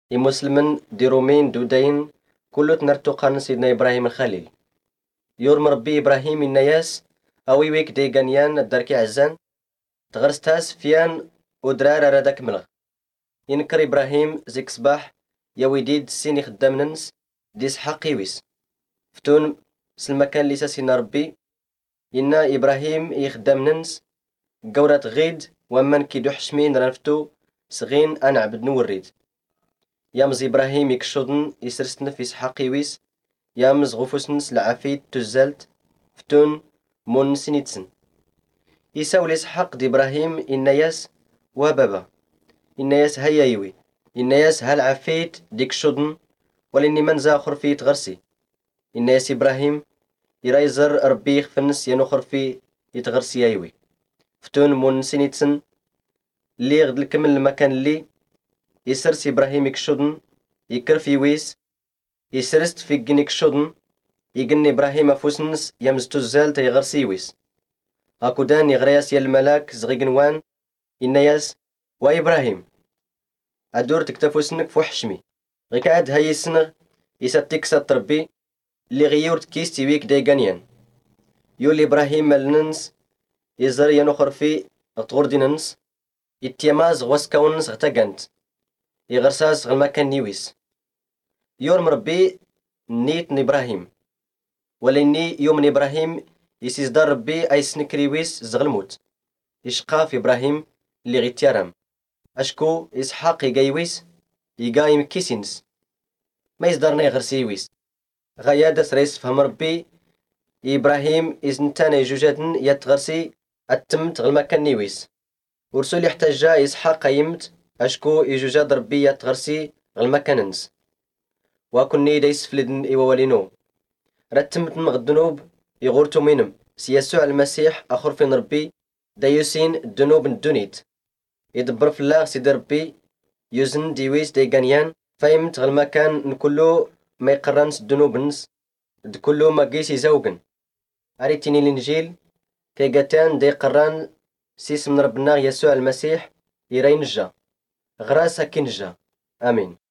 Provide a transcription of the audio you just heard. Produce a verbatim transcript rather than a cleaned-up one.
مسلمن دي رومين دودين كله تنرتو قان سيدنا إبراهيم الخليل. يور مربي إبراهيم النياس أوي ويك دي غانيان الدركي عزان تغرستاس فيان ودرار ردك ملغ. ينكر إبراهيم زيك صباح يا ويديد سيني خدام ننس ديس حقي ويس فتون سلمكان ليسا سينا ربي إنا إبراهيم يخدام ننس قورات غيد ومن كيدو حشمين رانفتو صغين أنا عبد نوريد يامز إبراهيم يكشودن يسرستن في سحاقي ويس يامز غفوسنس لعفيد تزلت فتون مون سنيتسن يساول إسحاق دي إبراهيم إنياس وبابا إنياس هيا يوي إنياس هل عفيت ديك شودن ولاني من زاخر في تغرسي إنياس إبراهيم يرايزر ربي فنس ينخر في يتغرسي يوي فتون مون سنيتسن اللي غد الكمل المكان اللي يسرس إبراهيم يكشودن يكرفي ويس يسرست في جنيك شودن يجن إبراهيم أفوسنس يمزتو الزال تيغرسي ويس هاكو دان يغرياس يا الملاك زغيقنوان إنياس وإبراهيم أدور تكتفوسنك فوحشمي غيك عاد هاي السنغ يساتيك سات ربي اللي غيورت كيس تيويك دايقانيان يولي إبراهيم مالننس يزر ينخر في غتغور ديننس يتيماز غواسكاونس غتاقانت يغرساس غالمكان نيويس يور مربي نيت إبراهيم ولاني يوم إبراهيم يسيزدار ربي أي سنكريويس زغلموت يشقى في إبراهيم اللي غيتيارم أشكو إسحاق يقايويس يقايم كيسينس ما يزدارنا يغرسيويس غيادة ريس فهم ربي إبراهيم إزنتانا جوجادن يتغرسي التمت غالمكان نيويس ورسول يحتاج إسحاق يمت أشكو يجوجاد ربي يتغرسي غالمكاننس وكني دايس فلدن إيوالينو رتمت مغدنوب يغورتو مينم سيسوع المسيح أخر في ربي دايوسين الدنوب الدنيت يدبر في الله سيدي ربي يوزن ديويس ديغانيان فايمت غالمكان نكلو ما يقرنس الدنوبنس دكلو ما قيس يزوقن أريتيني الإنجيل كي قاتان دي قران سيس من ربنا يسوع المسيح يرين جا غراس هكين جا آمين.